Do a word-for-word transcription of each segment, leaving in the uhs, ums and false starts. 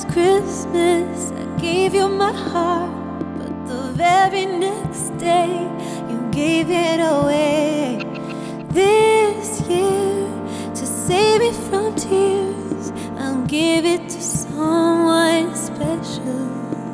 Christmas, I gave you my heart, but the very next day, you gave it away. This year, to save me from tears, I'll give it to someone special.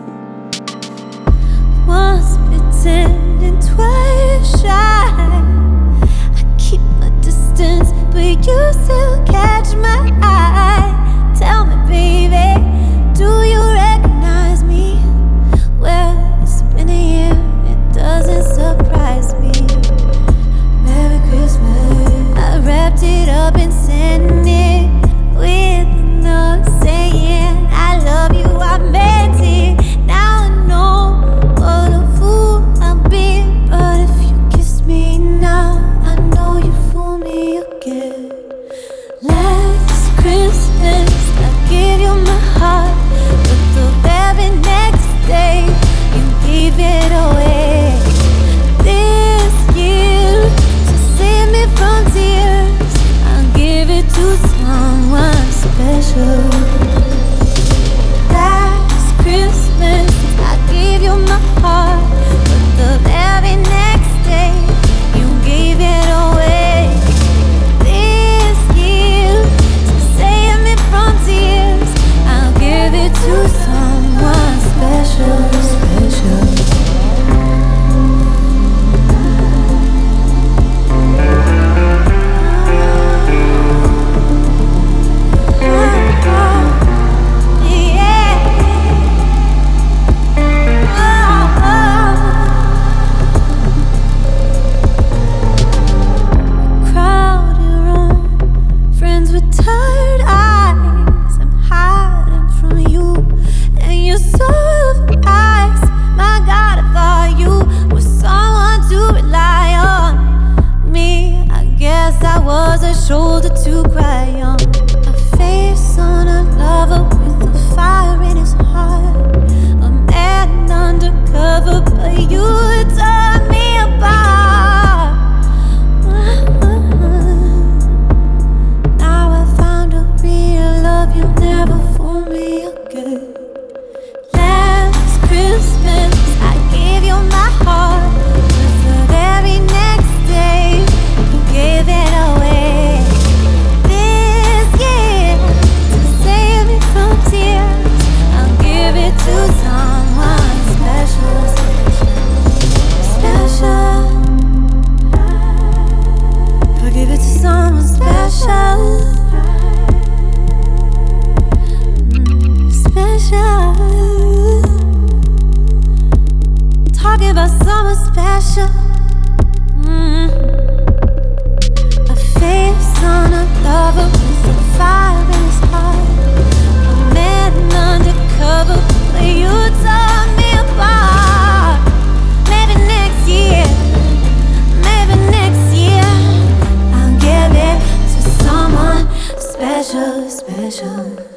Once bitten and twice shy, I keep my distance, but you still catch my eye. Tell me, baby, do you recognize me? Well, it's been a year, it doesn't surprise me. Merry Christmas. I wrapped it up and sent it with a note saying I love you, I meant it. Now I know what a fool I've been, but if you kiss me now, I know you fool me again. Last Christmas, I gave you my heart, but the very next day, you gave it away. This year, to save me from tears, I'll give it to someone special. Last Christmas, I gave you my heart, but the very next day, you gave it away. This year, to save me from tears, I'll give it to someone special, special. Shoulder to cry on, a face on a lover with a fire in his heart, a man undercover, but you tore me apart. Now I found a real love, you'll never fool me again. Last Christmas, I gave you my heart, but the very next day, you gave it away. To someone special, special. I'll give it to someone special, special. Talking about someone special. Mm. A face on a lover with a fire in his heart, a man undercover. You tore me apart. Maybe next year, maybe next year, I'll give it to someone special, special.